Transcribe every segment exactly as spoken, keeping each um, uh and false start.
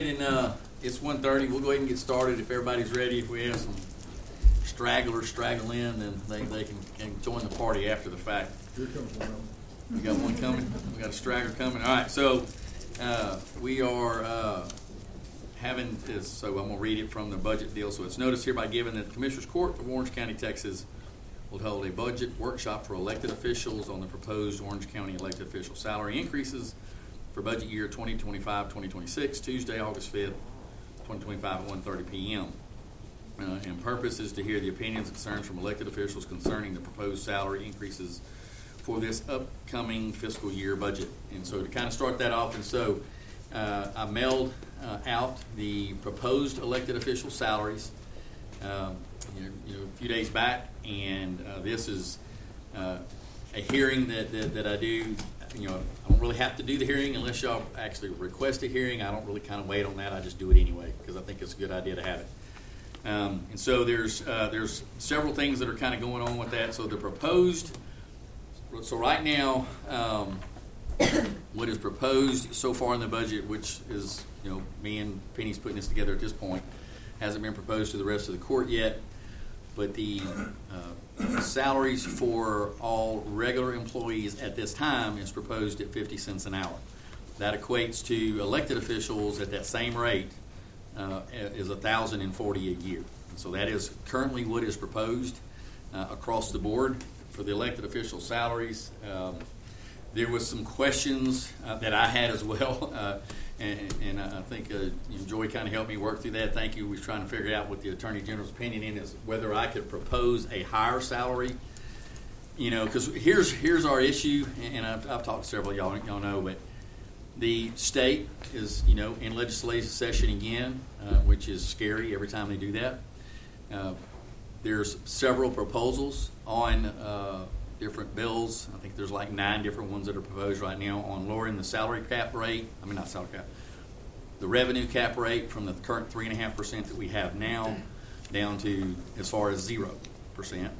And uh, it's one thirty. We'll go ahead and get started if everybody's ready. If we have some stragglers straggle in, then they, they can, can join the party after the fact. Here comes one. You got one coming? We got a straggler coming. All right, so uh, we are uh, having this, so I'm going to read it from the budget deal. So it's noticed hereby given that the Commissioners Court of Orange County, Texas will hold a budget workshop for elected officials on the proposed Orange County elected official salary increases for budget year twenty twenty-five twenty twenty-six, Tuesday, August fifth, twenty twenty-five at one thirty p.m. Uh, and purpose is to hear the opinions and concerns from elected officials concerning the proposed salary increases for this upcoming fiscal year budget. And so to kind of start that off, and so uh, I mailed uh, out the proposed elected official salaries um, you know, you know, a few days back, and uh, this is uh, a hearing that, that, that I do. You know, I don't really have to do the hearing unless y'all actually request a hearing. I don't really kind of wait on that. I just do it anyway because I think it's a good idea to have it. Um, and so there's uh, there's several things that are kind of going on with that. So the proposed, so right now, um, what is proposed so far in the budget, which is, you know, me and Penny's putting this together at this point, hasn't been proposed to the rest of the court yet. But the uh, salaries for all regular employees at this time is proposed at fifty cents an hour. That equates to elected officials at that same rate uh, is one thousand forty a year. And so that is currently what is proposed uh, across the board for the elected official salaries. Um, there was some questions uh, that I had as well. Uh, And, and I think uh, you know, Joy kind of helped me work through that. Thank you. We were trying to figure out what the Attorney General's opinion in is whether I could propose a higher salary. You know, because here's here's our issue, and I've, I've talked to several of y'all, y'all know, but the state is, you know, in legislative session again, uh, which is scary every time they do that. Uh, there's several proposals on uh, different bills. I think there's like nine different ones that are proposed right now on lowering the salary cap rate. I mean, not salary cap, the revenue cap rate from the current three and a half percent that we have now down to as far as zero percent.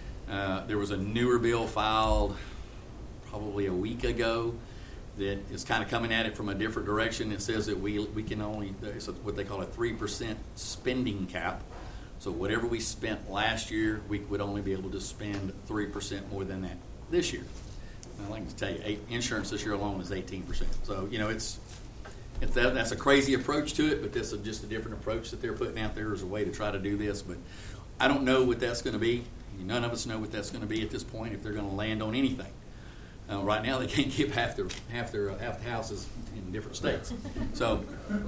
Uh, there was a newer bill filed probably a week ago that is kind of coming at it from a different direction. It says that we we can only, it's what they call a three percent spending cap. So whatever we spent last year, we would only be able to spend three percent more than that this year. And I like to tell you, eight, insurance this year alone is eighteen percent. So, you know, it's, it's that, that's a crazy approach to it, but this is just a different approach that they're putting out there as a way to try to do this. But I don't know what that's going to be. None of us know what that's going to be at this point if they're going to land on anything. Uh, right now, they can't keep half their, half their half the houses in different states. So,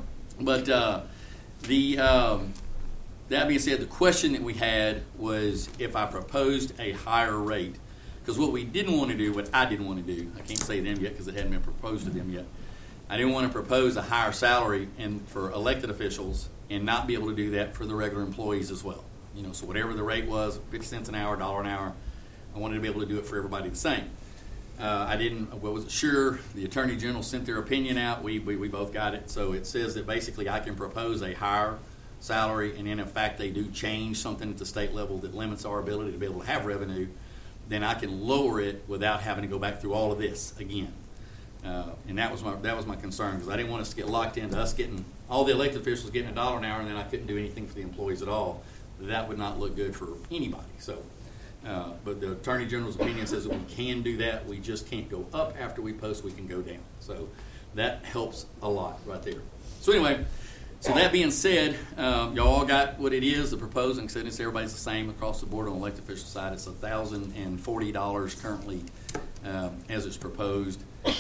but uh, the... Um, That being said, the question that we had was if I proposed a higher rate, because what we didn't want to do, what I didn't want to do, I can't say them yet because it hadn't been proposed to them yet. I didn't want to propose a higher salary and for elected officials and not be able to do that for the regular employees as well. You know, so whatever the rate was, fifty cents an hour, dollar an hour, I wanted to be able to do it for everybody the same. Uh, I didn't, I wasn't sure. The Attorney General sent their opinion out. We, we we both got it. So it says that basically I can propose a higher salary, and then in fact they do change something at the state level that limits our ability to be able to have revenue, then I can lower it without having to go back through all of this again. Uh, and that was my that was my concern, because I didn't want us to get locked into us getting all the elected officials getting a dollar an hour, and then I couldn't do anything for the employees at all. That would not look good for anybody. So, uh, but the Attorney General's opinion says that we can do that. We just can't go up after we post. We can go down. So that helps a lot right there. So anyway. So that being said, um, y'all all got what it is. The proposing said it's everybody's the same across the board on the elected official side. It's one thousand forty dollars currently um, as it's proposed.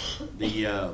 The uh,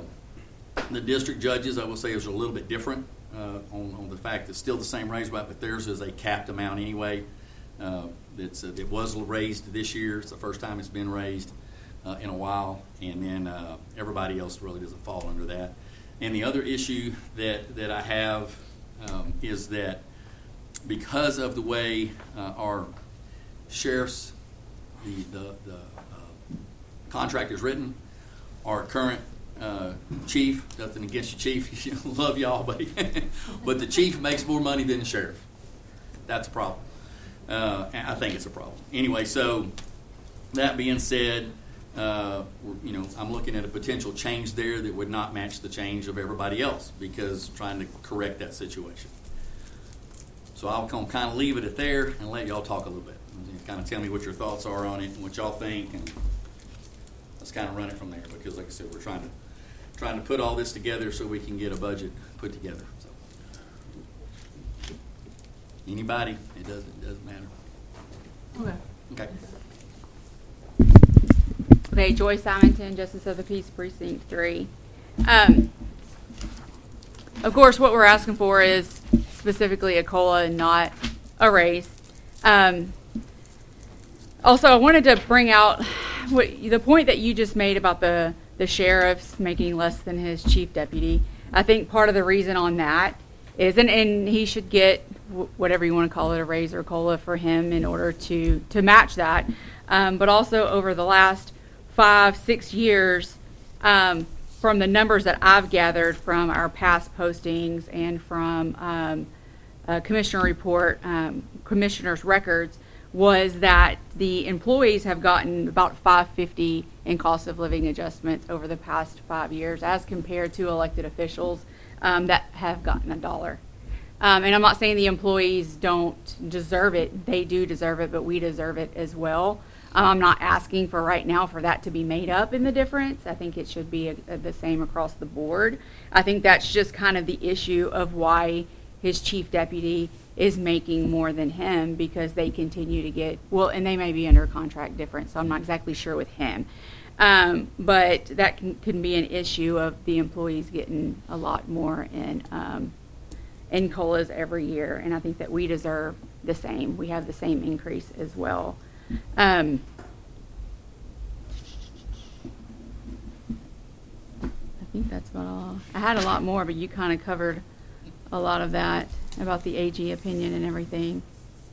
the district judges, I will say, is a little bit different uh, on, on the fact that it's still the same raise, but theirs is a capped amount anyway. Uh, it's, uh, it was raised this year. It's the first time it's been raised uh, in a while. And then uh, everybody else really doesn't fall under that. And the other issue that, that I have um, is that because of the way uh, our sheriff's, the, the, the uh, contract is written, our current uh, chief, nothing against you, chief, love y'all, but, but the chief makes more money than the sheriff. That's a problem. Uh, I think it's a problem. Anyway, so that being said, uh, you know, I'm looking at a potential change there that would not match the change of everybody else because trying to correct that situation. So I'll kind of leave it at there and let y'all talk a little bit. Kind of tell me what your thoughts are on it and what y'all think, and let's kind of run it from there. Because, like I said, we're trying to trying to put all this together so we can get a budget put together. So, anybody? It doesn't it doesn't matter. Okay. Okay. Okay, Joy Simonton, Justice of the Peace, Precinct three. Um, of course, what we're asking for is specifically a COLA and not a raise. Um, also, I wanted to bring out what, the point that you just made about the, the sheriff's making less than his chief deputy. I think part of the reason on that is, and, and he should get w- whatever you want to call it, a raise or COLA for him in order to, to match that. Um, but also over the last five, six years, um, from the numbers that I've gathered from our past postings and from um, a commissioner report, um, commissioner's records, was that the employees have gotten about five hundred fifty dollars in cost of living adjustments over the past five years as compared to elected officials um, that have gotten a dollar. Um, and I'm not saying the employees don't deserve it. They do deserve it, but we deserve it as well. Um, I'm not asking for right now for that to be made up in the difference. I think it should be a, a, the same across the board. I think that's just kind of the issue of why his chief deputy is making more than him, because they continue to get, well, and they may be under contract difference, so I'm not exactly sure with him. Um, but that can, can be an issue of the employees getting a lot more in, um, in COLAs every year, and I think that we deserve the same. We have the same increase as well. Um, I think that's about all. I had a lot more, but you kind of covered a lot of that about the A G opinion and everything.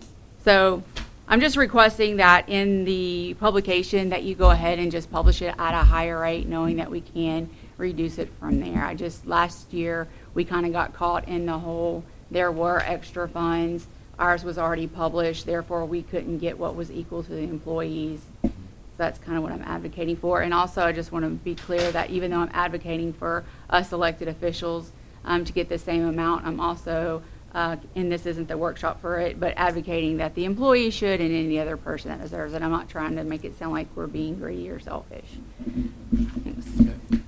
So I'm just requesting that in the publication that you go ahead and just publish it at a higher rate, knowing that we can reduce it from there. I just, last year, we kind of got caught in the whole, there were extra funds. Ours was already published, therefore we couldn't get what was equal to the employees. So that's kind of what I'm advocating for. And also I just want to be clear that even though I'm advocating for us elected officials um, to get the same amount, I'm also, uh, and this isn't the workshop for it, but advocating that the employee should and any other person that deserves it. I'm not trying to make it sound like we're being greedy or selfish. Thanks. Okay.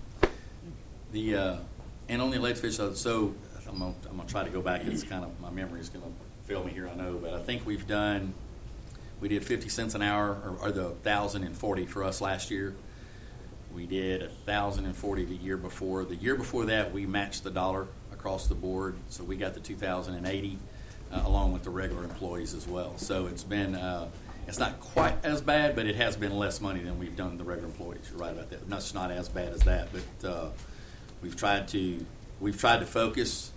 The, uh, and on the elected officials, so I'm going I'm to try to go back. It's kind of, my memory is going to fail me here, I know, but I think we've done, we did fifty cents an hour, or, or the one thousand forty for us last year. We did one thousand forty the year before. The year before that, we matched the dollar across the board, so we got the two thousand eighty uh, along with the regular employees as well. So it's been, uh, it's not quite as bad, but it has been less money than we've done the regular employees. You're right about that. No, it's not as bad as that, but uh, we've tried to, we've tried to focus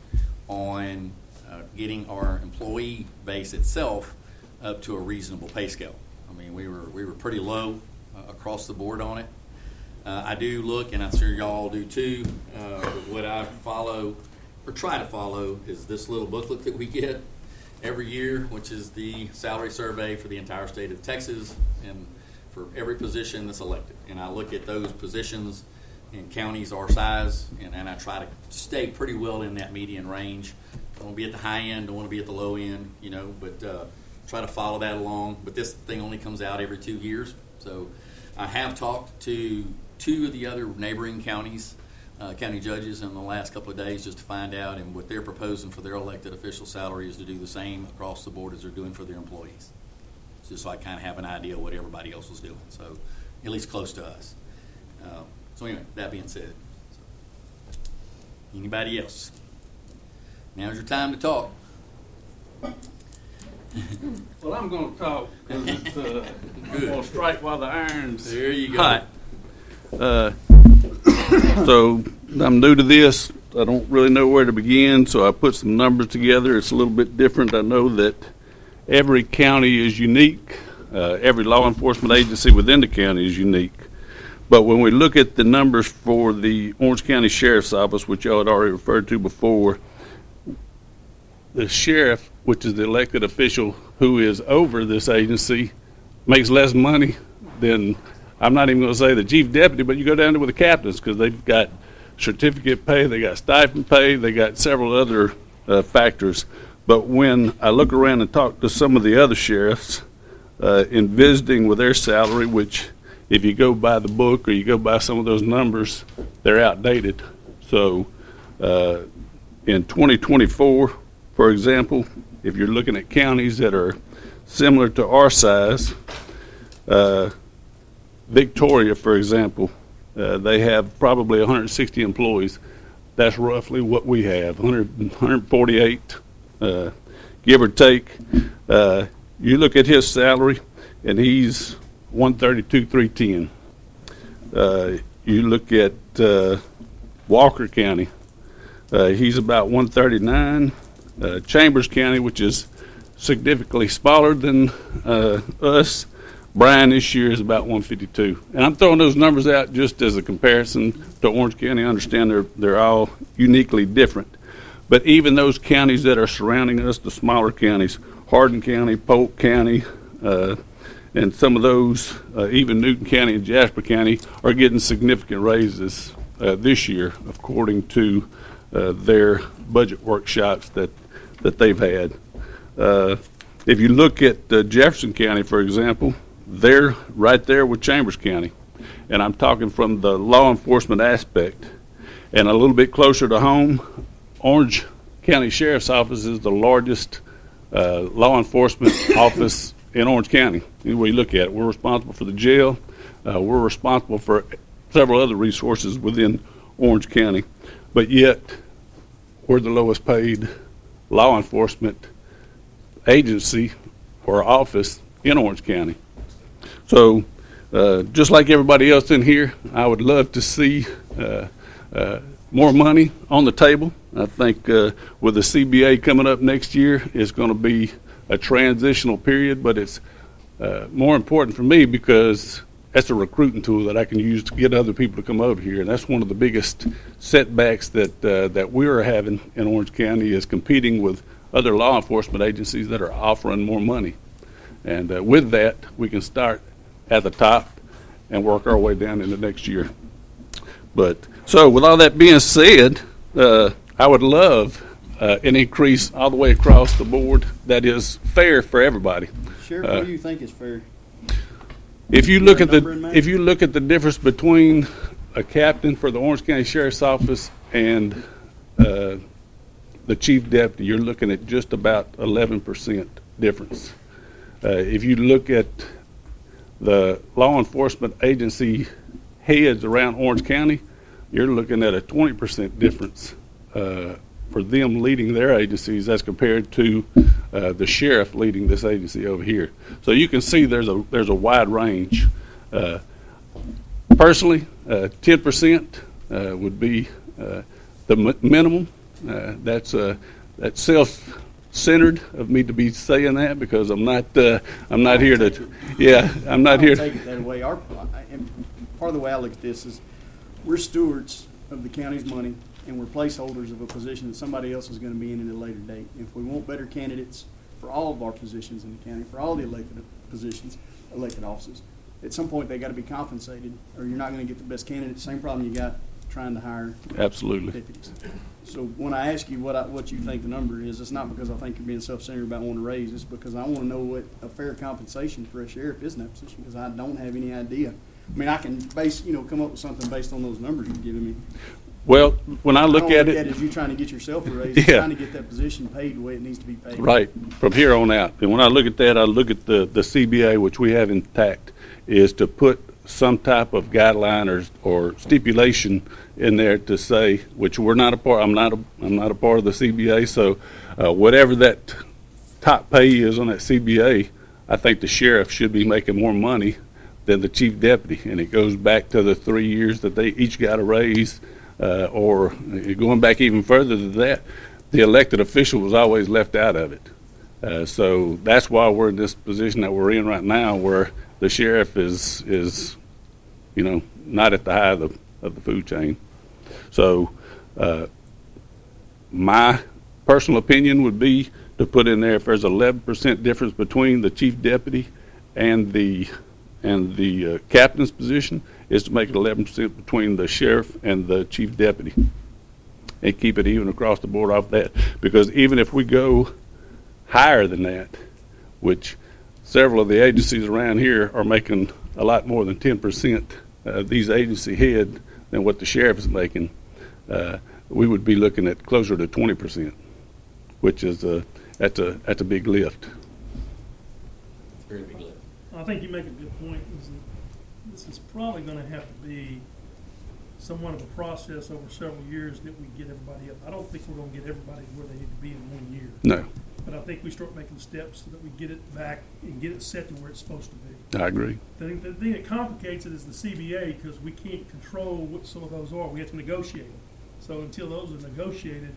on Uh, getting our employee base itself up to a reasonable pay scale. I mean, we were we were pretty low uh, across the board on it. Uh, I do look, and I'm sure y'all do too. Uh, what I follow or try to follow is this little booklet that we get every year, which is the salary survey for the entire state of Texas and for every position that's elected. And I look at those positions in counties our size, and, and I try to stay pretty well in that median range. Don't want to be at the high end, don't want to be at the low end, you know, but uh, try to follow that along. But this thing only comes out every two years. So I have talked to two of the other neighboring counties, uh, county judges in the last couple of days just to find out, and what they're proposing for their elected official salary is to do the same across the board as they're doing for their employees. Just so I kind of have an idea of what everybody else was doing. So at least close to us. Uh, so anyway, that being said, so. Anybody else? Now's your time to talk. Well, I'm going to talk because it's uh, I'm going to strike while the iron's There you go. hot. Uh, so I'm new to this. I don't really know where to begin, so I put some numbers together. It's a little bit different. I know that every county is unique. Uh, every law enforcement agency within the county is unique. But when we look at the numbers for the Orange County Sheriff's Office, which y'all had already referred to before, the sheriff, which is the elected official who is over this agency, makes less money than I'm not even going to say the chief deputy, but you go down to with the captains because they've got certificate pay, they got stipend pay, they got several other uh, factors. But when I look around and talk to some of the other sheriffs uh, in visiting with their salary, which if you go by the book or you go by some of those numbers, they're outdated. So uh, in twenty twenty-four, for example, if you're looking at counties that are similar to our size, uh, Victoria, for example, uh, they have probably one hundred sixty employees. That's roughly what we have, one hundred, one hundred forty-eight, uh, give or take. Uh, you look at his salary, and he's one thirty-two, three ten. Uh, you look at uh, Walker County, uh, he's about one thirty-nine. Uh, Chambers County, which is significantly smaller than uh, us, Bryan this year is about one fifty-two. And I'm throwing those numbers out just as a comparison to Orange County. I understand they're, they're all uniquely different. But even those counties that are surrounding us, the smaller counties, Hardin County, Polk County, uh, and some of those, uh, even Newton County and Jasper County, are getting significant raises uh, this year, according to uh, their budget workshops that, that they've had. Uh, if you look at uh, Jefferson County, for example, they're right there with Chambers County. And I'm talking from the law enforcement aspect. And a little bit closer to home, Orange County Sheriff's Office is the largest uh, law enforcement office in Orange County. Any way you look at it, we're responsible for the jail. Uh, we're responsible for several other resources within Orange County. But yet, we're the lowest paid law enforcement agency or office in Orange County. So, uh, just like everybody else in here, I would love to see uh, uh, more money on the table. I think uh, with the C B A coming up next year, it's going to be a transitional period, but it's uh, more important for me because that's a recruiting tool that I can use to get other people to come over here. And that's one of the biggest setbacks that uh, that we're having in Orange County is competing with other law enforcement agencies that are offering more money. And uh, with that, we can start at the top and work our way down into next year. But so with all that being said, uh, I would love uh, an increase all the way across the board that is fair for everybody. Sheriff, Uh, what do you think is fair? If you Is look there at a number in the mind? if you look at the difference between a captain for the Orange County Sheriff's Office and uh, the chief deputy, you're looking at just about eleven percent difference. Uh, if you look at the law enforcement agency heads around Orange County, you're looking at a twenty percent difference uh, for them leading their agencies as compared to uh, the sheriff leading this agency over here. So you can see there's a there's a wide range. Uh, personally, uh, ten percent uh, would be uh, the m- minimum. Uh, that's uh, that's self-centered of me to be saying that because I'm not uh, I'm not here to yeah I'm not I here don't to take it that way. Our, and part of the way I look at this is we're stewards of the county's money, and we're placeholders of a position that somebody else is going to be in at a later date. If we want better candidates for all of our positions in the county, for all the elected positions, elected offices, at some point they got to be compensated, or you're not going to get the best candidate. Same problem you got trying to hire absolutely. deputies. So when I ask you what I, what you think the number is, it's not because I think you're being self-centered about wanting to raise. It's because I want to know what a fair compensation for a sheriff is in that position, because I don't have any idea. I mean, I can base, you know, come up with something based on those numbers you're giving me. Well, when I look I don't at look it, at it as you trying to get yourself a raise. You're Yeah. trying to get that position paid the way it needs to be paid. right from here on out, and when I look at that, I look at the the C B A, which we have intact, is to put some type of guideline or or stipulation in there to say, which we're not a part. I'm not a I'm not a part of the C B A, so uh, whatever that top pay is on that C B A, I think the sheriff should be making more money than the chief deputy, and it goes back to the three years that they each got a raise, uh, or going back even further than that, the elected official was always left out of it. Uh, so that's why we're in this position that we're in right now, where the sheriff is is, you know, not at the high of the of the food chain. So, uh, my personal opinion would be to put in there if there's eleven percent difference between the chief deputy and the and the uh, captain's position is to make it eleven percent between the sheriff and the chief deputy, and keep it even across the board off that. Because even if we go higher than that, which several of the agencies around here are making a lot more than ten percent, uh, these agency head, than what the sheriff is making, uh, we would be looking at closer to twenty percent, which is a, that's a, that's a big lift. Very big lift. I think you make a good point. Is that this is probably going to have to be somewhat of a process over several years that we get everybody up. I don't think we're going to get everybody where they need to be in one year. No, But I think we start making steps so that we get it back and get it set to where it's supposed to be. I agree. The thing, the thing that complicates it is the C B A, because we can't control what some of those are. We have to negotiate them. So until those are negotiated,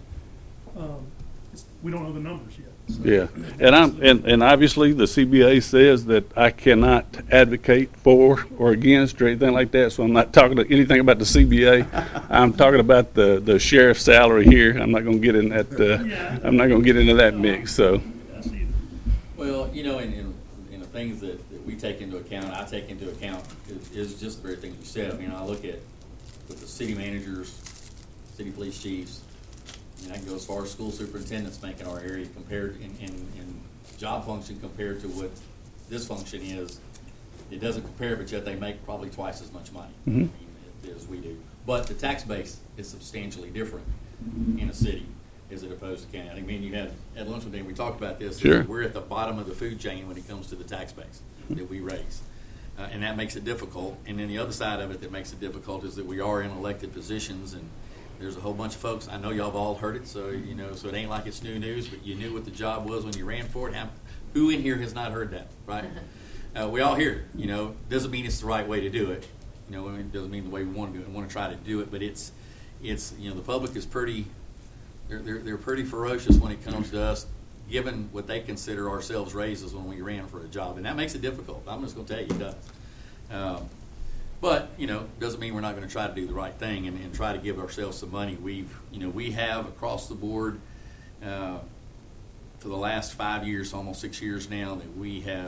um, it's, we don't know the numbers yet. So, Yeah, and I'm and, and obviously the C B A says that I cannot advocate for or against or anything like that. So I'm not talking to anything about the C B A. I'm talking about the, the sheriff's salary here. I'm not going to get in that. Uh, Yeah. I'm not going to get into that mix. So I see. Well, you know, and, and, and the things that, that we take into account, I take into account, is, is just the very things you said. I mean, I look at with the city managers, city police chiefs, and I can go as far as school superintendents make in our area compared in, in, in job function compared to what this function is. It doesn't compare, but yet they make probably twice as much money Mhm. I mean, as we do. But the tax base is substantially different in a city as it opposed to county. I mean, you had at lunch one day we talked about this. Sure. We're at the bottom of the food chain when it comes to the tax base that we raise. Uh, and that makes it difficult. And then the other side of it that makes it difficult is that we are in elected positions, and there's a whole bunch of folks. I know y'all have all heard it, so you know, so it ain't like it's new news. But you knew what the job was when you ran for it. How, who in here has not heard that, right? Uh, we all hear it. You know, doesn't mean it's the right way to do it. You know, it doesn't mean the way we want to do it. We want to try to do it, but it's, it's you know, the public is pretty. They're, they're, they're pretty ferocious when it comes to us, given what they consider ourselves raises when we ran for a job, and that makes it difficult. I'm just going to tell you, it does. Um, but you know, doesn't mean we're not going to try to do the right thing and, and try to give ourselves some money. We've, you know, we have across the board uh, for the last five years, almost six years now, that we have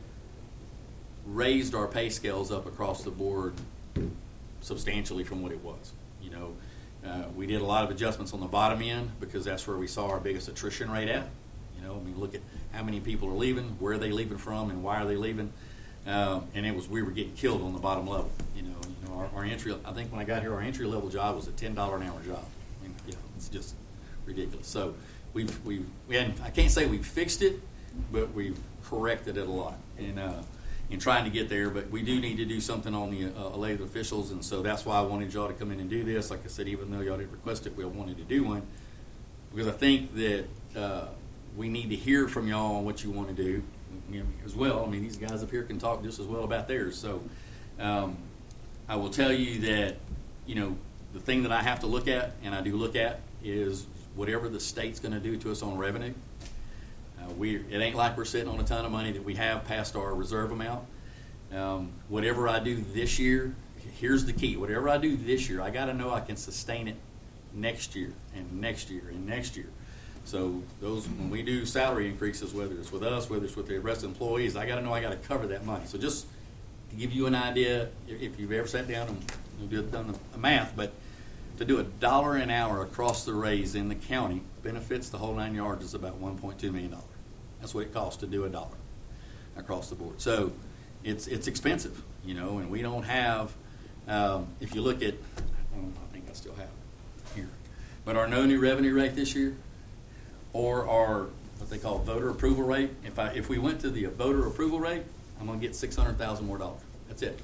raised our pay scales up across the board substantially from what it was. You know. Uh, we did a lot of adjustments on the bottom end because that's where we saw our biggest attrition rate at. You know, I mean, look at how many people are leaving, where are they leaving from, and why are they leaving. Um, and it was we were getting killed on the bottom level. You know, you know, our, our entry. I think when I got here, our entry level job was a ten dollar an hour job. I mean, you know, it's just ridiculous. So we've we've we hadn't. I can't say we've fixed it, but we've corrected it a lot. And uh, in trying to get there, but we do need to do something on the uh, elected officials, and so that's why I wanted y'all to come in and do this. Like I said, even though y'all didn't request it, we wanted to do one because I think that uh, we need to hear from y'all on what you want to do, you know, as well. I mean, these guys up here can talk just as well about theirs. So um, I will tell you that, you know, the thing that I have to look at, and I do look at, is whatever the state's going to do to us on revenue. Uh, we it ain't like we're sitting on a ton of money that we have past our reserve amount. Um, whatever I do this year, here's the key. Whatever I do this year, I got to know I can sustain it next year and next year and next year. So those when we do salary increases, whether it's with us, whether it's with the rest of the employees, I got to know I got to cover that money. So just to give you an idea, if you've ever sat down and done the math, but to do a dollar an hour across the raise in the county, benefits the whole nine yards, is about one point two million dollars. That's what it costs to do a dollar across the board. So it's it's expensive, you know, and we don't have, um, if you look at, I, don't know, I think I still have it here, but our no new revenue rate this year, or our what they call voter approval rate, if I if we went to the voter approval rate, I'm going to get six hundred thousand more dollars. That's it.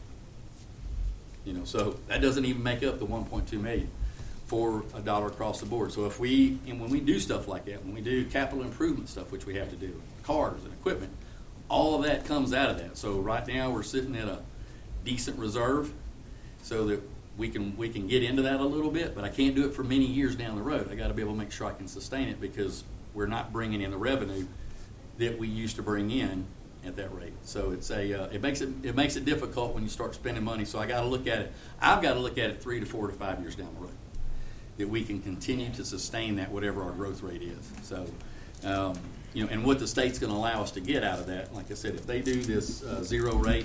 You know, so that doesn't even make up the one point two million for a dollar across the board. So if we, and when we do stuff like that, when we do capital improvement stuff, which we have to do, cars and equipment, all of that comes out of that. So right now we're sitting at a decent reserve so that we can we can get into that a little bit, but I can't do it for many years down the road. I got to be able to make sure I can sustain it because we're not bringing in the revenue that we used to bring in at that rate. So it's a uh, it makes it it makes it difficult when you start spending money. So I got to look at it. I've got to look at it three to four to five years down the road that we can continue to sustain that whatever our growth rate is. So um, you know, and what the state's going to allow us to get out of that. Like I said, if they do this uh, zero rate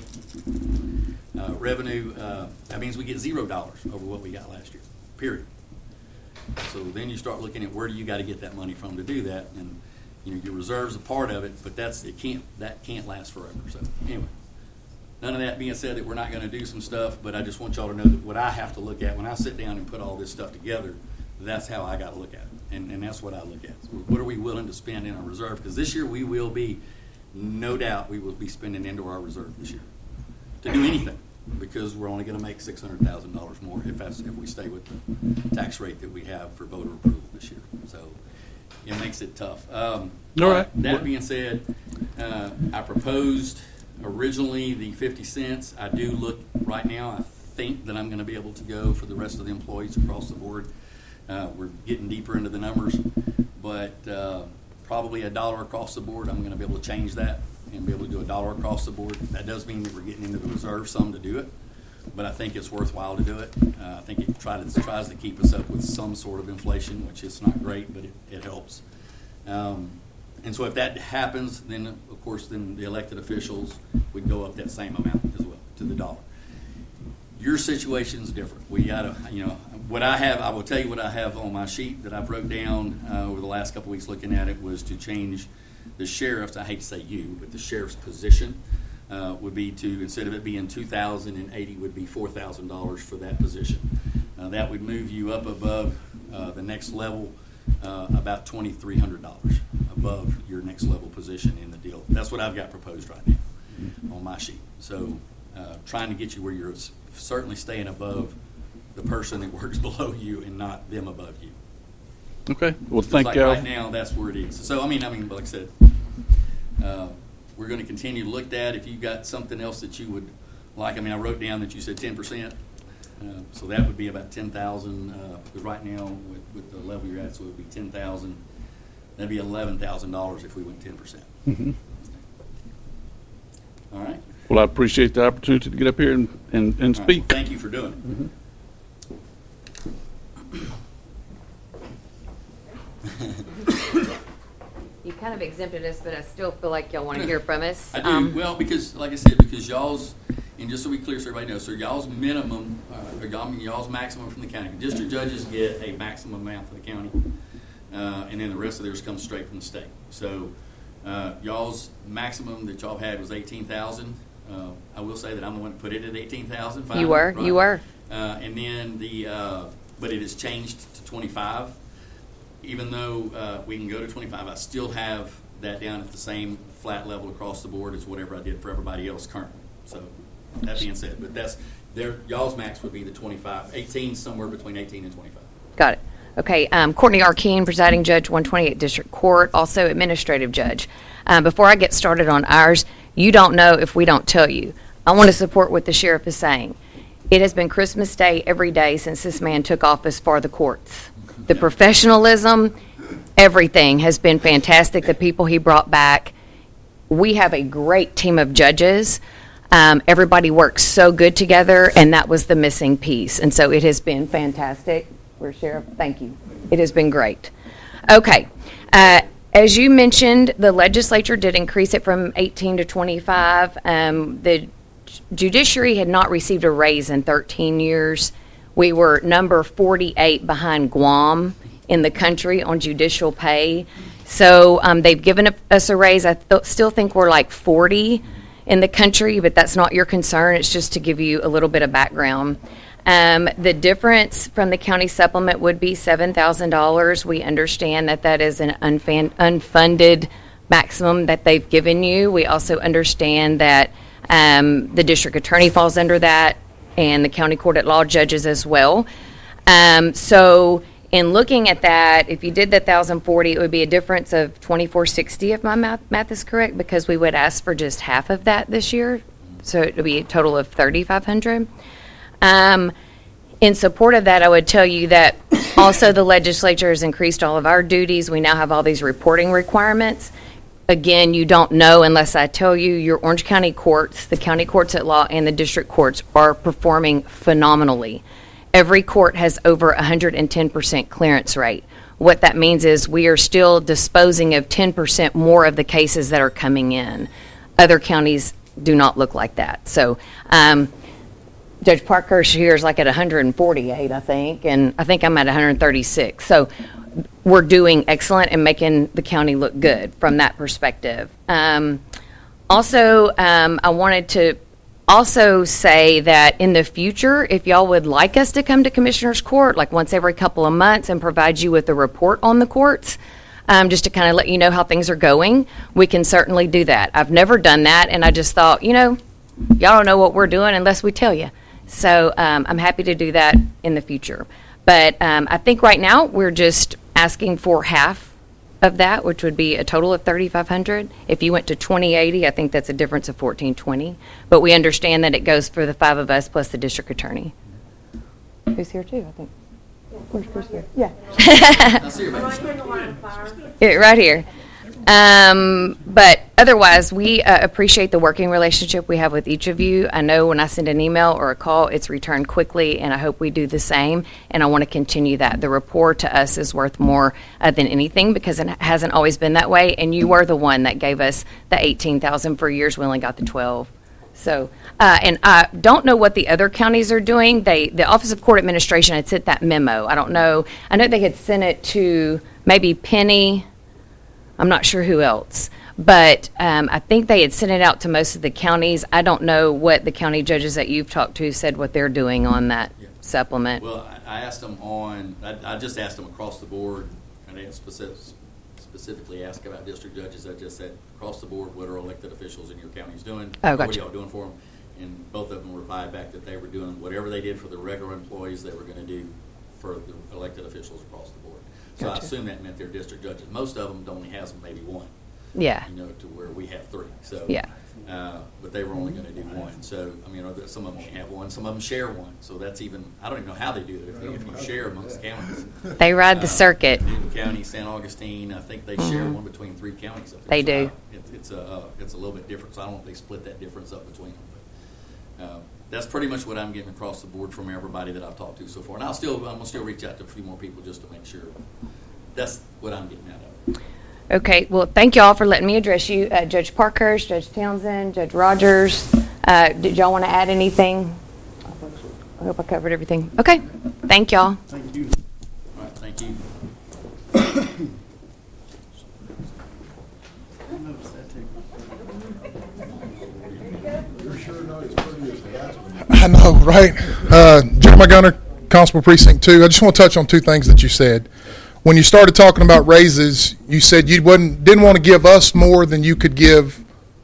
uh, revenue, uh, that means we get zero dollars over what we got last year, period. So then you start looking at where do you got to get that money from to do that, and you know, your reserves a part of it, but that's it can't that can't last forever. So anyway, none of that being said that we're not going to do some stuff, but I just want y'all to know that what I have to look at when I sit down and put all this stuff together, that's how I got to look at it, and, and that's what I look at. So what are we willing to spend in our reserve? Because this year we will be, no doubt, we will be spending into our reserve this year to do anything, because we're only going to make six hundred thousand dollars more if that's if we stay with the tax rate that we have for voter approval this year. So it makes it tough. Um, All right. That being said, uh, I proposed originally the fifty cents. I do look right now. I think that I'm going to be able to go for the rest of the employees across the board. Uh, we're getting deeper into the numbers, but uh, probably a dollar across the board. I'm going to be able to change that and be able to do a dollar across the board. That does mean that we're getting into the reserve some to do it, but I think it's worthwhile to do it. Uh, I think it try to, tries to keep us up with some sort of inflation, which is not great, but it, it helps. Um, and so if that happens, then of course, then the elected officials would go up that same amount as well to the dollar. Your situation is different. We got to, you know, what I have, I will tell you what I have on my sheet that I've wrote down uh, over the last couple of weeks looking at it was to change the sheriff's, I hate to say you, but the sheriff's position uh, would be to, instead of it being two thousand eighty, would be four thousand dollars for that position. Uh, that would move you up above uh, the next level, uh, about twenty-three hundred dollars above your next level position in the deal. That's what I've got proposed right now on my sheet. So uh, trying to get you where you're certainly staying above the person that works below you and not them above you. Okay. Well, thank like you. Right now, that's where it is. So, I mean, I mean, like I said, uh, we're going to continue to look at. If you got something else that you would like, I mean, I wrote down that you said ten percent. Uh, so that would be about ten thousand. Uh, because right now, with, with the level you're at, so it would be ten thousand. That'd be eleven thousand dollars if we went ten percent. Mm-hmm. All right. Well, I appreciate the opportunity to get up here and, and, and All right. speak. Well, thank you for doing it. Mm-hmm. You kind of exempted us, but I still feel like y'all want to hear from us. I do. Um, Well, because, like I said, because y'all's, and just so we clear so everybody knows, so y'all's minimum, uh, or y'all, y'all's maximum from the county. District judges get a maximum amount for the county, uh, and then the rest of theirs comes straight from the state. So uh, y'all's maximum that y'all had was eighteen thousand. Uh, I will say that I'm the one that put it at eighteen thousand. You were, right? you were. Uh, and then the, uh, but it has changed to twenty-five. Even though uh, we can go to twenty-five, I still have that down at the same flat level across the board as whatever I did for everybody else currently. So that being said, but that's their y'all's max would be the twenty-five, eighteen, somewhere between eighteen and twenty-five. Got it. Okay. Um, Courtney Arkeen, presiding judge, one twenty-eight District Court, also administrative judge. Um, before I get started on ours, you don't know if we don't tell you. I want to support what the sheriff is saying. It has been Christmas Day every day since this man took office for the courts. The professionalism, everything has been fantastic. The people he brought back. We have a great team of judges. Um, everybody works so good together, and that was the missing piece. And so it has been fantastic. We're Sheriff, thank you. It has been great. Okay. Uh, as you mentioned, the legislature did increase it from eighteen to twenty-five. Um, the judiciary had not received a raise in thirteen years. We were number forty-eight behind Guam in the country on judicial pay. So um, they've given us a raise. I th- still think we're like forty in the country, but that's not your concern. It's just to give you a little bit of background. Um, the difference from the county supplement would be seven thousand dollars. We understand that that is an unfan- unfunded maximum that they've given you. We also understand that um, the district attorney falls under that, and the county court at law judges as well. Um, so in looking at that, if you did the one thousand forty, it would be a difference of twenty-four sixty if my math, math is correct, because we would ask for just half of that this year. So it would be a total of thirty-five hundred. Um, in support of that, I would tell you that also the legislature has increased all of our duties. We now have all these reporting requirements. Again, you don't know unless I tell you. Your Orange County courts, the county courts at law, and the district courts are performing phenomenally. Every court has over one hundred ten percent clearance rate. what that means is we are still disposing of ten percent more of the cases that are coming in. Other counties do not look like that. So um, Judge Parkhurst here is like at one hundred forty-eight, I think, and I think I'm at one hundred thirty-six. So we're doing excellent and making the county look good from that perspective. Um, also, um, I wanted to also say that in the future, if y'all would like us to come to Commissioner's Court, like once every couple of months, and provide you with a report on the courts, um, just to kind of let you know how things are going, we can certainly do that. I've never done that, and I just thought, you know, y'all don't know what we're doing unless we tell you. So um, I'm happy to do that in the future. But um, I think right now we're just asking for half of that, which would be a total of thirty-five hundred. If you went to twenty eighty, I think that's a difference of fourteen twenty. But we understand that it goes for the five of us plus the district attorney, who's here too, I think. Where's Chris here? Yeah. I see your face. Yeah, right here. Um, but otherwise, we uh, appreciate the working relationship we have with each of you. I know when I send an email or a call, it's returned quickly, and I hope we do the same, and I want to continue that. The rapport to us is worth more uh, than anything because it hasn't always been that way, and you were the one that gave us the eighteen thousand for years. We only got the twelve. So, uh, and I don't know what the other counties are doing. They, the Office of Court Administration had sent that memo. I don't know. I know they had sent it to maybe Penny. I'm not sure who else, but um, I think they had sent it out to most of the counties. I don't know what the county judges that you've talked to said what they're doing on that Yeah. supplement. Well, I I asked them on, I, I just asked them across the board. I didn't specific, specifically ask about district judges. I just said, across the board, what are elected officials in your counties doing? Oh, What gotcha. are y'all doing for them? And both of them replied back that they were doing whatever they did for the regular employees, they were going to do for the elected officials across the board. So I Gotcha. assume that meant their district judges. Most of them only has maybe one. Yeah. You know, to where we have three. So, Yeah. uh, but they were only going to do one. So, I mean, some of them only have one. Some of them share one. So that's even, I don't even know how they do it if, if you share amongst counties. They ride the Uh, circuit. Newton County, San Augustine, I think they share one between three counties up there. They So do. I- It's, it's a, uh, it's a little bit different, so I don't know if they split that difference up between them. But, uh, that's pretty much what I'm getting across the board from everybody that I've talked to so far. And I'll still, I'm gonna still reach out to a few more people just to make sure. That's what I'm getting out of it. Okay, well, thank y'all for letting me address you. Uh, Judge Parkhurst, Judge Townsend, Judge Rogers, uh, did y'all want to add anything? I hope I covered everything. Okay, thank y'all. Thank you. All right, thank you. I know, right? Uh, Jeremy Gunner, Constable Precinct two. I just want to touch on two things that you said. When you started talking about raises, you said you wouldn't, didn't want to give us more than you could give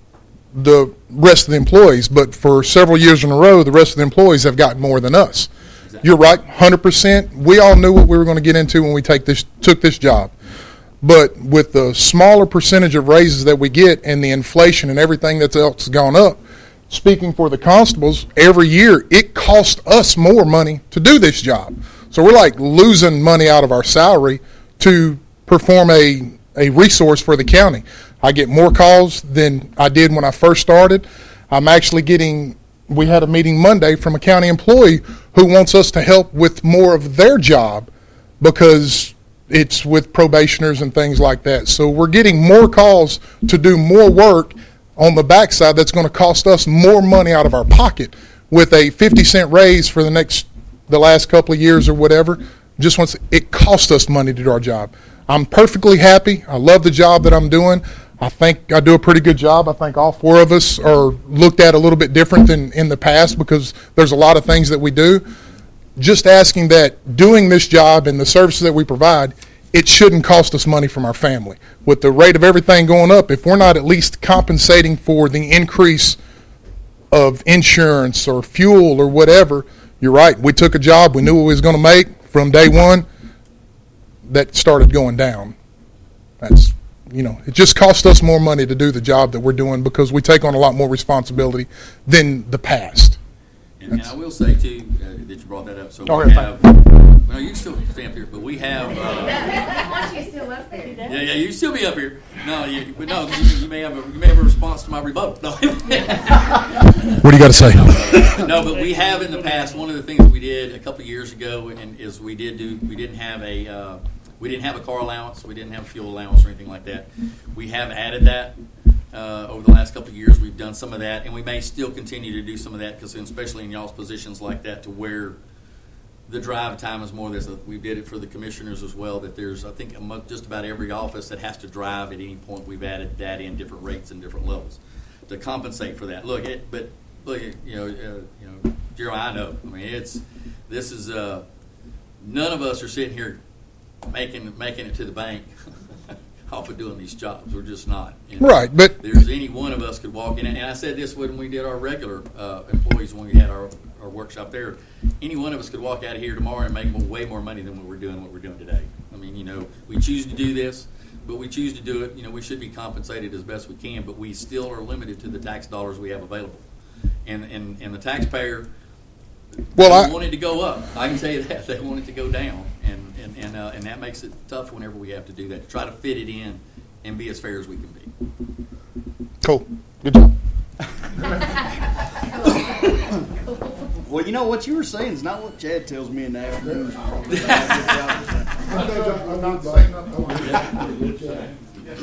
the rest of the employees. But for several years in a row, the rest of the employees have gotten more than us. Exactly. You're right, one hundred percent. We all knew what we were going to get into when we take this, took this job. But with the smaller percentage of raises that we get and the inflation and everything that's else gone up, speaking for the constables, every year it costs us more money to do this job. So we're like losing money out of our salary to perform a, a resource for the county. I get more calls than I did when I first started. I'm actually getting, we had a meeting Monday from a county employee who wants us to help with more of their job because it's with probationers and things like that. So we're getting more calls to do more work on the backside that's going to cost us more money out of our pocket with a fifty cent raise for the next, the last couple of years or whatever. Just once it costs us money to do our job. I'm perfectly happy. I love the job that I'm doing. I think I do a pretty good job. I think all four of us are looked at a little bit different than in the past because there's a lot of things that we do. Just asking that doing this job and the services that we provide, it shouldn't cost us money from our family. With the rate of everything going up, if we're not at least compensating for the increase of insurance or fuel or whatever, you're right. We took a job, we knew what we was going to make from day one. That started going down. That's, you know, it just cost us more money to do the job that we're doing because we take on a lot more responsibility than the past. And, and I will say, too, uh, that you brought that up, so Oh, we yeah, have, well, you can still stay up here, but we have, uh, yeah, yeah, you can still be up here. No, you, but no, you, you may have a, you may have a response to my rebuttal. No. What do you got to say? No, but we have in the past, one of the things that we did a couple of years ago and is we did do, we didn't have a, uh, we didn't have a car allowance, we didn't have a fuel allowance or anything like that. We have added that uh, over the last couple of years. We've done some of that, and we may still continue to do some of that, because especially in y'all's positions like that, to where the drive time is more. There's a, we did it for the commissioners as well, that there's, I think, among just about every office that has to drive at any point, we've added that in different rates and different levels to compensate for that. Look, it, but look, you know, uh, you know, Jeremiah, I know. I mean, it's this is uh, none of us are sitting here making making it to the bank off of doing these jobs. We're just not. And Right, but there's any one of us could walk in, and I said this when we did our regular uh, employees, when we had our, our workshop there. Any one of us could walk out of here tomorrow and make more, way more money than what we're doing, what we're doing today. I mean, you know, we choose to do this, but we choose to do it. You know, we should be compensated as best we can, but we still are limited to the tax dollars we have available. And and, and the taxpayer, Well, they I- want it to go up. I can tell you that. They want it to go down. And and and, uh, and that makes it tough whenever we have to do that, to try to fit it in and be as fair as we can be. cool. Good job. Well, you know, what you were saying is not what Chad tells me in the afternoon. I'm not saying nothing.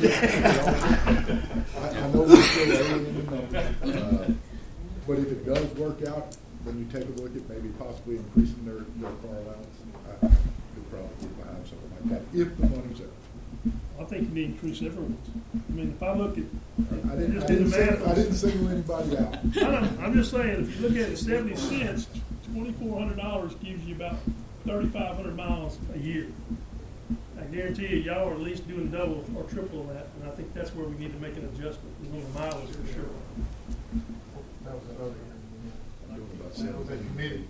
I know we're still early in the numbers, uh, but if it does work out, then you take a look at maybe possibly increasing their, their car allowance. I could probably get behind something like that if the money's there. I think you need to increase everyone's. I mean, if I look at, I didn't, just I do the didn't, math. single, I didn't single anybody out. I don't, I'm just saying, if you look at it, seventy cents, twenty-four hundred dollars gives you about thirty-five hundred miles a year. I guarantee you, y'all are at least doing double or triple of that, and I think that's where we need to make an adjustment, is on the mileage for sure. That was the other I'm doing about That was a seventy.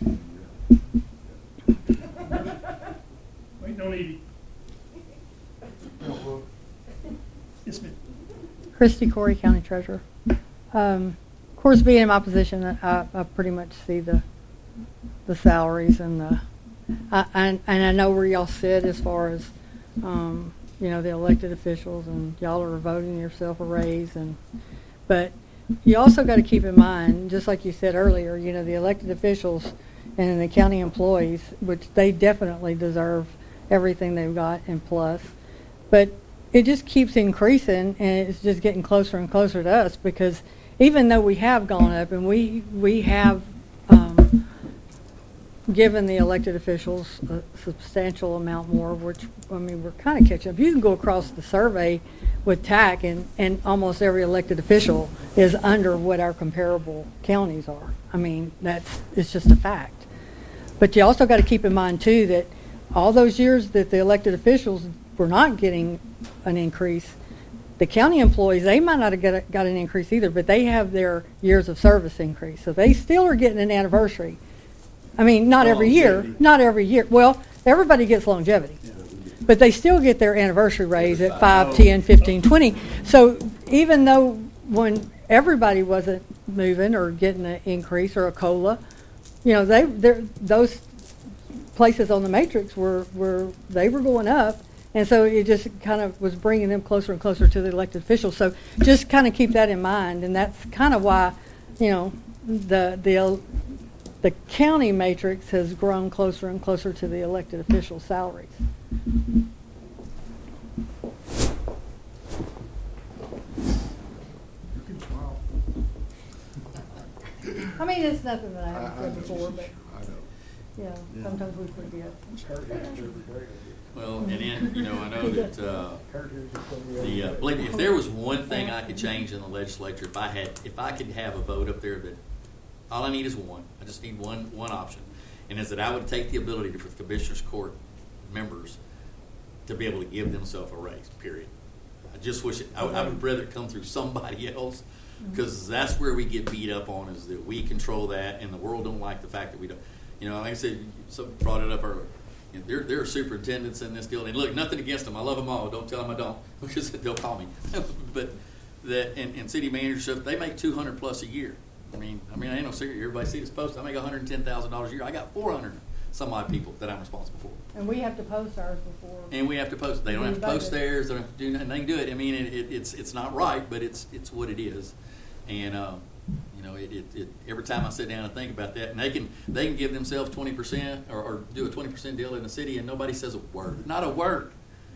committee. Wait on Edie. Yes, ma'am. Christy Corey, County Treasurer. Um, of course, being in my position, I, I pretty much see the the salaries and the, I, and, and I know where y'all sit as far as, um, you know, the elected officials, and y'all are voting yourself a raise, and but you also got to keep in mind, just like you said earlier, you know, the elected officials and the county employees, which they definitely deserve everything they've got and plus, but it just keeps increasing, and it's just getting closer and closer to us, because even though we have gone up and we we have um, given the elected officials a substantial amount more, which, I mean, we're kind of catching up. You can go across the survey with T A C, and, and almost every elected official is under what our comparable counties are. I mean, that's it's just a fact. But you also got to keep in mind, too, that all those years that the elected officials were not getting an increase, the county employees, they might not have got, a, got an increase either, but they have their years of service increase. So they still are getting an anniversary. I mean, not every year, Longevity. not every year. Well, everybody gets longevity. But they still get their anniversary raise at five, ten, fifteen, twenty. So even though when everybody wasn't moving or getting an increase or a COLA, you know, they those places on the matrix were, were they were going up. And so it just kind of was bringing them closer and closer to the elected officials. So just kind of keep that in mind. And that's kind of why, you know, the the the county matrix has grown closer and closer to the elected official salaries. You can smile. I mean, it's nothing that I I, haven't I said know. before, but, I know. you know, Yeah. sometimes we forget. Well, and then, you know, I know that uh, the uh, believe me, if there was one thing I could change in the legislature, if I had, if I could have a vote up there that all I need is one, I just need one one option, and is that I would take the ability to, for the Commissioners Court members to be able to give themselves a raise. Period. I just wish it, I, I would rather it come through somebody else, because that's where we get beat up on, is that we control that, and the world don't like the fact that we don't. You know, like I said, someone brought it up earlier. You know, there, there are superintendents in this deal, and look, nothing against them. I love them all. Don't tell them I don't, because they'll call me. But that and, and city managership, they make two hundred plus a year. I mean, I mean, I ain't no secret. Everybody see this post. I make one hundred ten thousand dollars a year. I got four hundred some odd people that I'm responsible for. And we have to post ours before. And we have to post. They don't have to post Budget. theirs. They don't have to do nothing. They can do it. I mean, it, it, it's it's not right, but it's it's what it is. And um, you know, it, it, it every time I sit down and think about that, and they can they can give themselves twenty percent or, or do a twenty percent deal in the city, and nobody says a word. Not a word.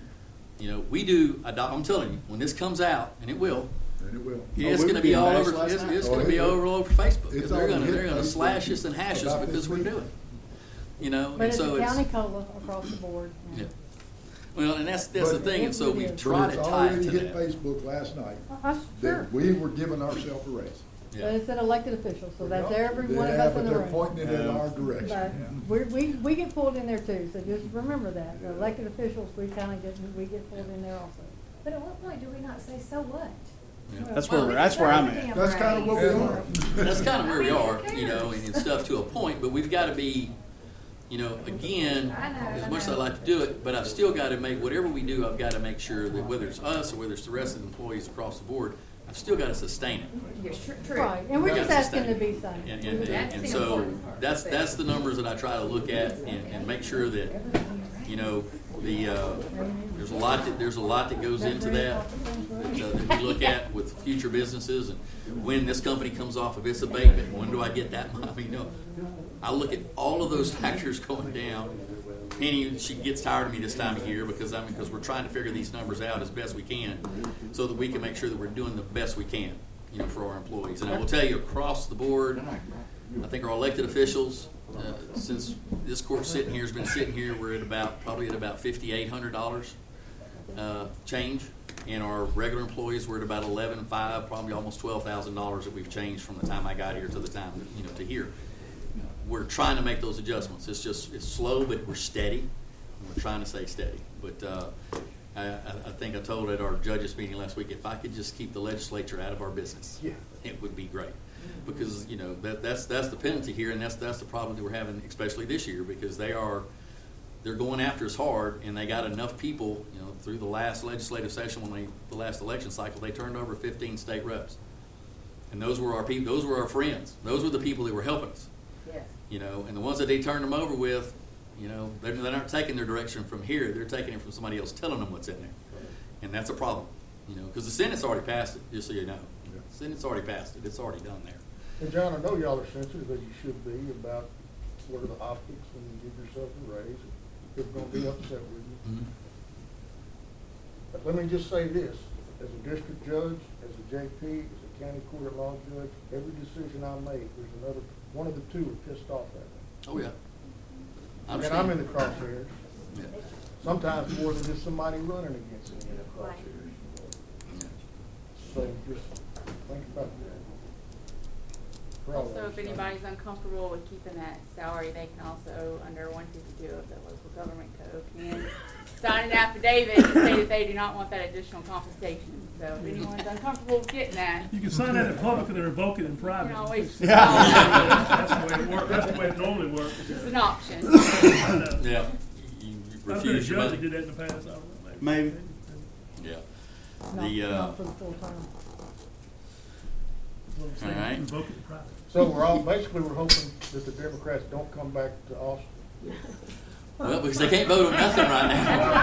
You know, we do. A doc, I'm telling you, when this comes out, and it will, And it will. it's we going to were be getting all bashed over. last It's, night. it's Oh, going to it be will. over all over Facebook It's because they're already going to hit they're going to Facebook slash us and hash us about because this we're week. doing. You know, But and it's so a it's county COLA across the board. yeah. Well, and that's that's But- the thing, and so we But try But to it's tie it already to hit that. Facebook last night Uh, Sure. that we were giving ourselves a raise. But Yeah. it's an elected official, so that's every one of Yeah, us but in the they're room. pointing it in Yeah. our direction. But we're, we, we get pulled in there too, so just remember that. The elected officials, we kinda get, we get pulled in there also. But at what point do we not say, so what? Yeah. That's where we're, that's where I'm at. That's kind of what we are. That's kind of where we I mean, are, who you know, cares? and, and stuff to a point. But we've got to be, you know, again, I know, as I much as I know. like to do it, but I've still got to make whatever we do. I've got to make sure that whether it's us or whether it's the rest of the employees across the board, I've still got to sustain it. You're tr- true. Right, and we're We just gotta asking to sustain be sane. And, and, and, That's and the so important part. that's that's the numbers that I try to look at and, and make sure that, you know, the uh, there's a lot that there's a lot that goes into that that, uh, that we look at with future businesses and when this company comes off of its abatement, when do I get that money? I mean, no, I look at all of those factors going down. Penny, she gets tired of me this time of year because I mean because we're trying to figure these numbers out as best we can, so that we can make sure that we're doing the best we can, you know, for our employees. And I will tell you, across the board, I think our elected officials, uh, since this court sitting here has been sitting here, we're at about probably at about fifty-eight hundred dollars uh, change, and our regular employees we're at about eleven five, probably almost twelve thousand dollars that we've changed from the time I got here to the time you know to here. We're trying to make those adjustments. It's just it's slow, but we're steady. We're trying to stay steady. But uh, I, I think I told at our judges meeting last week, if I could just keep the legislature out of our business, Yeah. it would be great. Because you know that that's that's the penalty here, and that's that's the problem that we're having, especially this year, because they are they're going after us hard, and they got enough people. You know, through the last legislative session, when they the last election cycle, they turned over fifteen state reps, and those were our people. Those were our friends. Those were the people that were helping us. Yes. You know, and the ones that they turned them over with, you know, they're, they're not taking their direction from here. They're taking it from somebody else telling them what's in there, and that's a problem. You know, because the Senate's already passed it. Just so you know, the Senate's already passed it. It's already done there. And John, I know y'all are sensitive, as you should be, about what are the optics when you give yourself a raise. People are going to be upset with you. Mm-hmm. But let me just say this, as a district judge, as a J P, as a county court at law judge, every decision I make, there's another, one of the two are pissed off at me. Oh yeah. I And understand. I'm in the crosshairs. Yeah. Sometimes more than just somebody running against me in the crosshairs. Yeah. So just think about that. For all Also, of if us. anybody's uncomfortable with keeping that salary, they can also, under one fifty-two of the local government code, can sign an affidavit to say that they do not want that additional compensation. So if anyone's uncomfortable with getting that, You can sign that in public and then revoke it in you private. can always, That's the way it works, that's the way it normally works. it's an option. I know. Yeah. You, you I've been a refuse your judge that money. did that in the past, I don't know, Maybe. Yeah. Not, The uh, not for the full term. What I'm saying, All right. revoke it in private. So we're all, basically, we're hoping that the Democrats don't come back to Austin. well, because they can't vote on nothing right now.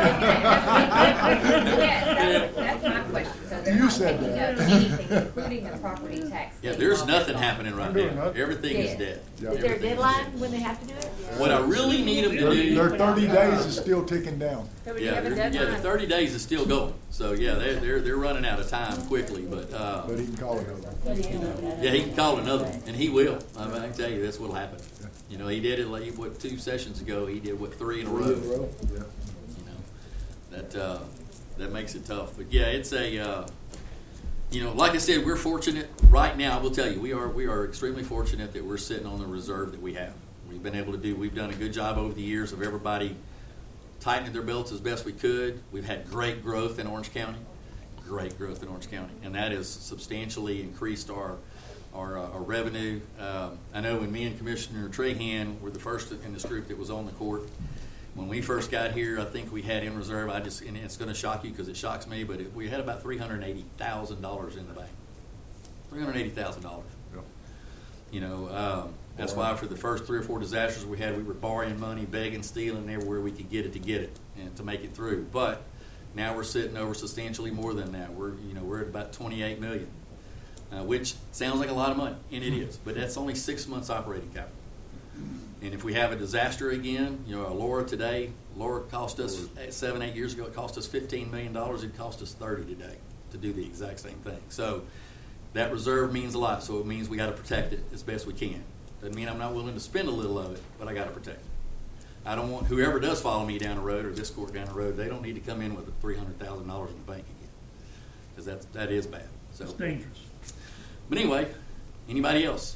Yes, that's, that's my question. So they're You not said taking that. up anything, including the property tax. Yeah, thing there's off nothing that happening right They're doing now. nothing. Everything is Yeah. dead. Yep. Is there a Everything is deadline dead. when they have to do it? What I really need them to Their, do. their thirty days is still ticking down. So would you Yeah, have a they're- yeah, the deadline? thirty days is still going. So yeah, they're they're they're running out of time quickly. But uh, But he can call it over. yeah, he can call another one, and he will. I, mean, I can tell you that's what'll happen. You know, he did it like what two sessions ago. He did what three in a row. Three in a row, yeah. You know, that uh, that makes it tough. But yeah, it's a uh, you know, like I said, we're fortunate right now. I will tell you, we are we are extremely fortunate that we're sitting on the reserve that we have. We've been able to do. We've done a good job over the years of everybody tightening their belts as best we could. We've had great growth in Orange County, great growth in Orange County, and that has substantially increased our our, uh, our revenue. Um, I know when me and Commissioner Trahan were the first in this group that was on the court. When we first got here, I think we had in reserve. I just and it's going to shock you because it shocks me, but it, we had about three hundred eighty thousand dollars in the bank. Three hundred eighty thousand dollars. Yep. You know, um, that's why for the first three or four disasters we had, we were borrowing money, begging, stealing everywhere we could get it to get it and to make it through. But now we're sitting over substantially more than that. We're you know we're at about twenty-eight million, uh, which sounds like a lot of money, and it is. But that's only six months operating capital. And if we have a disaster again, you know, Laura today, Laura cost us, seven, eight years ago, it cost us fifteen million dollars. It cost us thirty today to do the exact same thing. So that reserve means a lot. So it means we got to protect it as best we can. Doesn't mean I'm not willing to spend a little of it, but I got to protect it. I don't want whoever does follow me down the road or this court down the road, they don't need to come in with three hundred thousand dollars in the bank again, because that that is bad. So It's dangerous. But anyway, anybody else?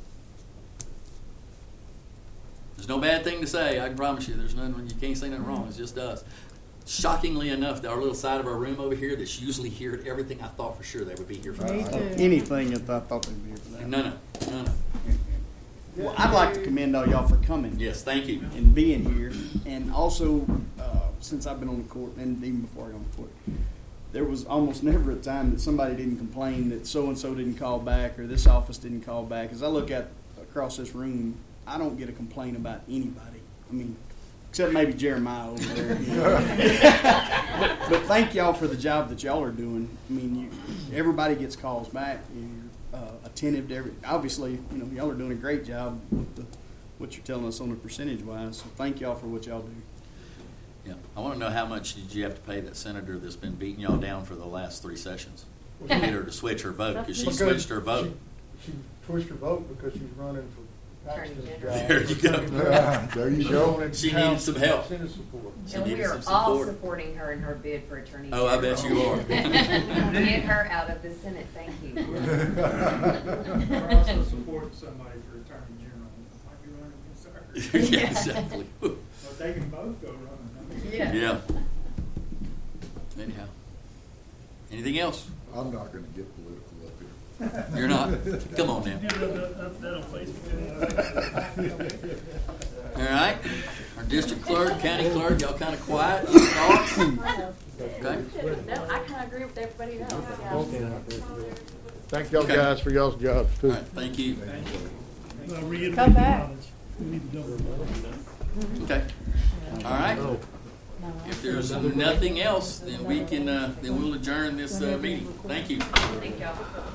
There's no bad thing to say. I can promise you. There's none. You can't say nothing wrong. It's just us. Shockingly enough, our little side of our room over here that's usually here at everything, I thought for sure they would be here for Me that. too. Anything that I thought they'd be here for that. No, no, no, no. Well, I'd like to commend all y'all for coming. Yes, thank you. And being here. And also, uh, since I've been on the court, and even before I got on the court, there was almost never a time that somebody didn't complain that so-and-so didn't call back or this office didn't call back. As I look at across this room, I don't get a complaint about anybody. I mean, except maybe Jeremiah over there. You know. but, but thank y'all for the job that y'all are doing. I mean, you, everybody gets calls back. You're uh, attentive to every. Obviously, you know, y'all are doing a great job with the, what you're telling us on the percentage wise. So thank y'all for what y'all do. Yeah, I want to know how much did you have to pay that senator that's been beating y'all down for the last three sessions to get her to switch her vote, because she Because switched her vote. She, she switched her vote because she's running for Attorney Paxton's General. job. There you go. Yeah, there you go. She needed some help. Senate support. She And we needed are some all support. supporting her in her bid for Attorney Oh, I bet you are. Get her out of the Senate, thank you. We're also supporting somebody for Attorney General. Might be running against her. Yeah, exactly. But they can both go running. I mean, Yeah. Yeah. Anyhow, anything else? I'm not gonna get political up here. You're not. Come on now. Yeah, that, that's that on Facebook. All right. Our district clerk, county clerk, y'all kind of quiet. Any thoughts? Okay. No, I kind of agree with everybody else. Thank y'all Okay. guys for y'all's jobs All too. right. Thank you. Uh, reiterate Come the back. knowledge. We need to double. Okay. All right. If there's nothing else, then we can. Uh, then we'll adjourn this uh, meeting. Thank you. Thank y'all.